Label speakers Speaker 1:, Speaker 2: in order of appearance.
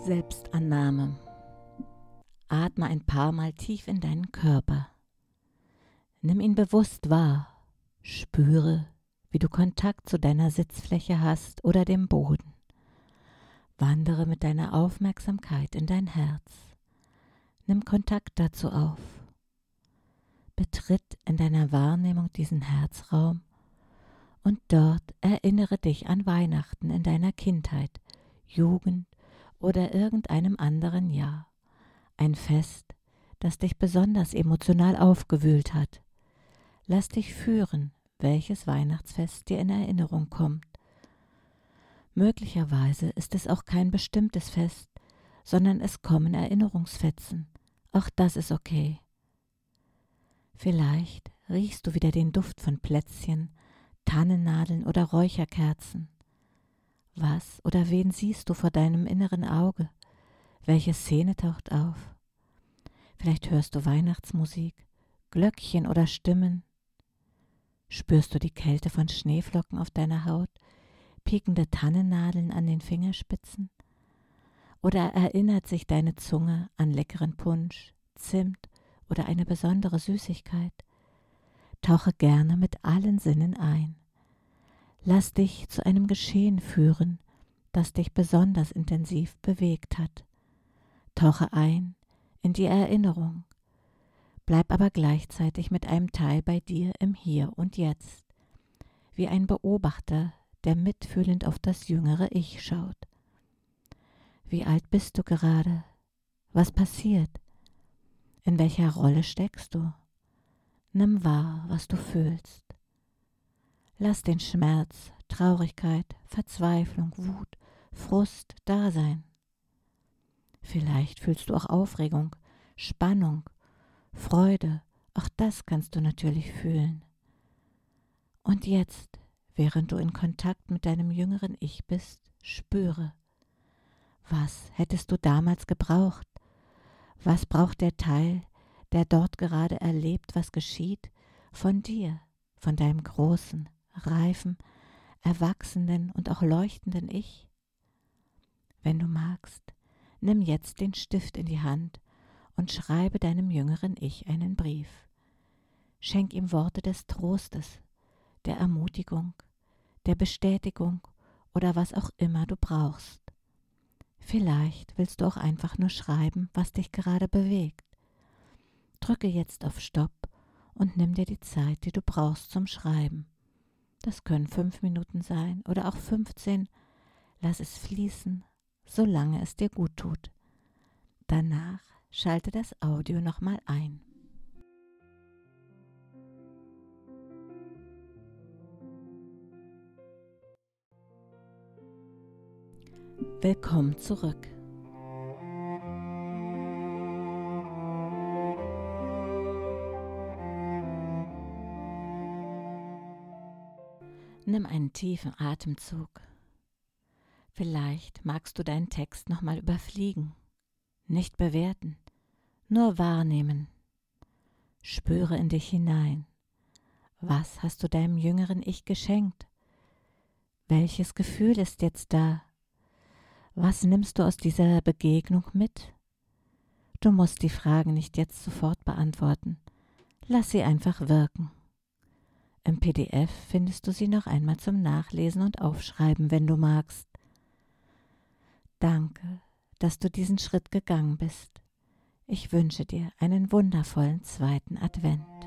Speaker 1: Selbstannahme. Atme ein paar Mal tief in deinen Körper. Nimm ihn bewusst wahr. Spüre, wie du Kontakt zu deiner Sitzfläche hast oder dem Boden. Wandere mit deiner Aufmerksamkeit in dein Herz. Nimm Kontakt dazu auf. Betritt in deiner Wahrnehmung diesen Herzraum und dort erinnere dich an Weihnachten in deiner Kindheit, Jugend oder irgendeinem anderen Jahr. Ein Fest, das dich besonders emotional aufgewühlt hat. Lass dich führen, welches Weihnachtsfest dir in Erinnerung kommt. Möglicherweise ist es auch kein bestimmtes Fest, sondern es kommen Erinnerungsfetzen. Auch das ist okay. Vielleicht riechst du wieder den Duft von Plätzchen, Tannennadeln oder Räucherkerzen. Was oder wen siehst du vor deinem inneren Auge? Welche Szene taucht auf? Vielleicht hörst du Weihnachtsmusik, Glöckchen oder Stimmen. Spürst du die Kälte von Schneeflocken auf deiner Haut, piekende Tannennadeln an den Fingerspitzen? Oder erinnert sich deine Zunge an leckeren Punsch, Zimt oder eine besondere Süßigkeit? Tauche gerne mit allen Sinnen ein. Lass dich zu einem Geschehen führen, das dich besonders intensiv bewegt hat. Tauche ein in die Erinnerung. Bleib aber gleichzeitig mit einem Teil bei dir im Hier und Jetzt, wie ein Beobachter, der mitfühlend auf das jüngere Ich schaut. Wie alt bist du gerade? Was passiert? In welcher Rolle steckst du? Nimm wahr, was du fühlst. Lass den Schmerz, Traurigkeit, Verzweiflung, Wut, Frust da sein. Vielleicht fühlst du auch Aufregung, Spannung, Freude, auch das kannst du natürlich fühlen. Und jetzt, während du in Kontakt mit deinem jüngeren Ich bist, spüre, was hättest du damals gebraucht? Was braucht der Teil, der dort gerade erlebt, was geschieht, von dir, von deinem großen, reifen, erwachsenen und auch leuchtenden Ich? Wenn du magst, nimm jetzt den Stift in die Hand und schreibe deinem jüngeren Ich einen Brief. Schenk ihm Worte des Trostes, der Ermutigung, der Bestätigung oder was auch immer du brauchst. Vielleicht willst du auch einfach nur schreiben, was dich gerade bewegt. Drücke jetzt auf Stopp und nimm dir die Zeit, die du brauchst zum Schreiben. Das können 5 Minuten sein oder auch 15. Lass es fließen, solange es dir gut tut. Danach schalte das Audio nochmal ein. Willkommen zurück. Nimm einen tiefen Atemzug. Vielleicht magst du deinen Text nochmal überfliegen, nicht bewerten, nur wahrnehmen. Spüre in dich hinein. Was hast du deinem jüngeren Ich geschenkt? Welches Gefühl ist jetzt da? Was nimmst du aus dieser Begegnung mit? Du musst die Fragen nicht jetzt sofort beantworten. Lass sie einfach wirken. Im PDF findest du sie noch einmal zum Nachlesen und Aufschreiben, wenn du magst. Danke, dass du diesen Schritt gegangen bist. Ich wünsche dir einen wundervollen 2. Advent.